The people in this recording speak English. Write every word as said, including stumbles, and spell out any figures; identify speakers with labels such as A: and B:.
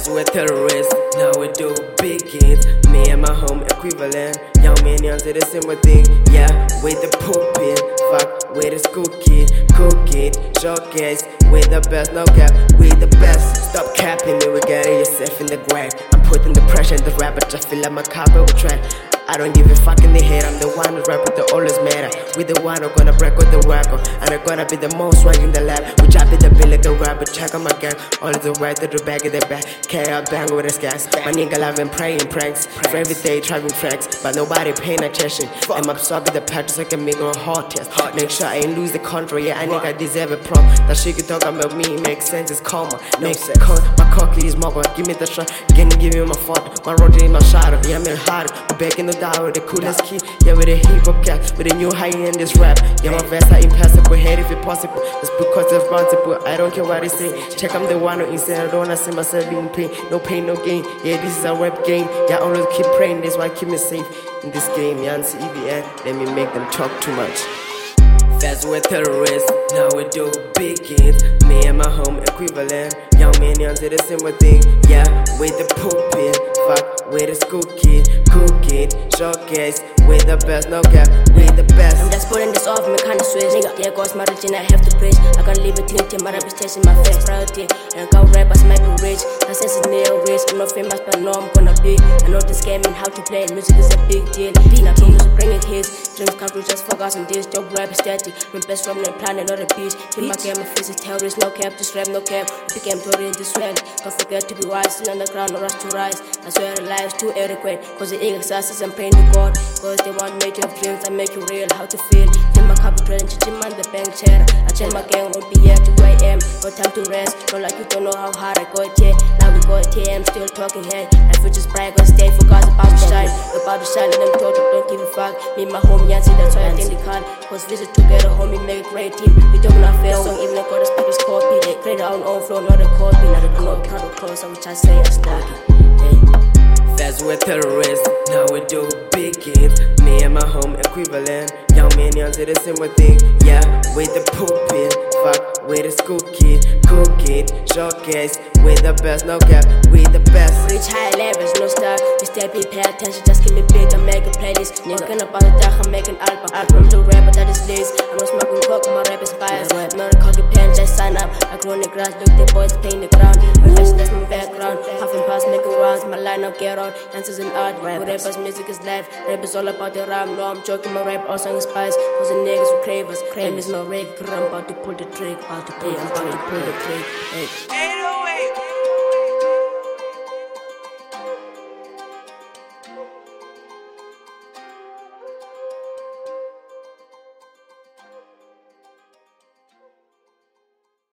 A: Feds with terrorists, now we do big hits. Me and my home equivalent. Young minions do the same thing. Yeah, with the pulpit. Fuck with the school kid. Cook it, showcase. With the best, no cap. With the best. Stop capping it, we getting yourself in the grave. I'm putting the pressure in the rap, but I feel like my copper will try. I don't give a fuck in the head, I'm the one who rap with the always matter. We the one who gonna break with the record, and I'm gonna be the most swag in the lab. We drop it the bill like a rapper, check on my gang. All the right to the back of the back. Carry out bang with the scans. My nigga love and praying pranks. For every day driving tracks, but nobody paying attention. I'm absorbing the patches like a make a hard test. Make sure I ain't lose the control, yeah, I think I deserve a prom. That shit you talk about me makes sense, it's karma. Make sense. My cocky is mobile, give me the shot. Gonna give you my fault. My road in my shadow, yeah, I'm in hard. Back in the down with the coolest key, yeah, with a hip hop cat, with a new high in this rap. Yeah, my verse are impassable, head if it possible. It's because it's responsible, I don't care what they say. Check, I'm the one who insane, I don't wanna see myself being pain. No pain, no gain, yeah, this is a rap game. Yeah, always keep praying, that's why keep me safe in this game. Yeah, and C V N, let me make them talk too much. Feds with terrorists, now we do big hits. Me and my home equivalent. Young minions do the same thing. Yeah, with the pulpit. Fuck with the school kid. Cook it, showcase. With the best, no cap. With the best.
B: I'm just putting this off, me kinda switch. Nigga, there goes my religion, I have to preach. I can't leave it till my reputation, my face priority. And I got rappers might be rich. I sense it's near risk. I'm not famous, but no, I'm gonna be. I know this game and how to play it. Music is a big deal. Being a king is bringing hits. Dreams come true, just focus on this. Job rap is static. We're best from the planet, not a beach. In my game, my face is terrorist, no cap, just rap, no cap. Became Tory in this well. Don't forget to be wise, still on the ground, no rush to rise. I swear the life is too adequate. Cause the exercises I'm praying to God. Cause they want me to have dreams that make you real. How to feel. Till my cup is ready, chichim on the bank chair. I tell my gang won't be here to where I am. No time to rest. Not like you don't know how hard I got here. Now we got here, I'm still talking here. My future's bright, gonna stay focused, about to shine. About to shine, let them talk, don't give a fuck. Me and my homie, Yancy, that's why I think they can't. Cause visit together, homie, make a great team. We don't not fair song, even if God the speakers copy. They create our own flow, not a copy. Not a club, not a close, which I say I study.
A: Feds with terrorists, now we do big hits. Me and my home equivalent. Young minions do the same thing. Yeah, with the pulpit. Fuck with the school kid. Cook it, showcase. With the best, no cap. With the best.
B: Reach high levels, no stop. You step in, pay attention, just give me big and make a playlist. Talking about the dark, I'm making album. Album to rapper that is lazy. I'm not smoking coke, my rap is biased. Not a cocky pen, just sign up. I grow in the grass, look, the boys playing the ground. My face, that's my background. Puffing past, making rounds, my line up, get out. Dancers and art, rappers, music is life. Rap is all about the rhyme. No, I'm joking, my rap all song is spice. Cause the niggas who crave us. Crave is no rake, I'm about to pull the trick. About to pull, I'm about to pull the trick. Hey.